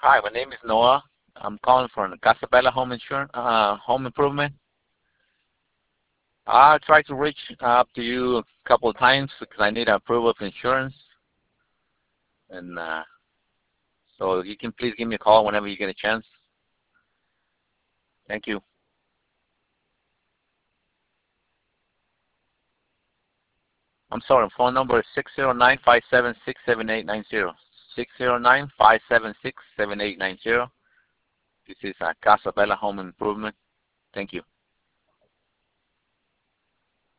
Hi, my name is Noah. I'm calling from the Casabella Home Insurance, Home Improvement. I tried to reach up to you a couple of times because I need approval of insurance, and so you can please give me a call whenever you get a chance. Thank you. I'm sorry, phone number is 609-576-7890. 609-576-7890. This is Casabella Home Improvement. Thank you.